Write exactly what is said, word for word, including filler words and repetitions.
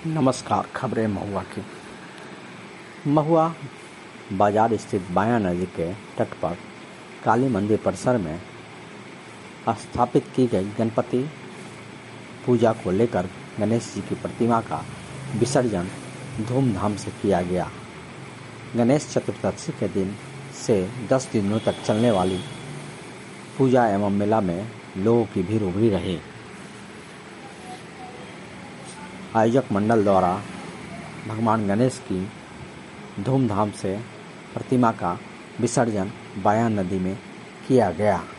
नमस्कार। खबरें महुआ की। महुआ बाजार स्थित बाया नदी के तट पर काली मंदिर परिसर में स्थापित की गई गणपति पूजा को लेकर गणेश जी की प्रतिमा का विसर्जन धूमधाम से किया गया। गणेश चतुर्थी के दिन से दस दिनों तक चलने वाली पूजा एवं मेला में लोगों की भीड़ उमड़ी रही। आयोजक मंडल द्वारा भगवान गणेश की धूमधाम से प्रतिमा का विसर्जन बाया नदी में किया गया।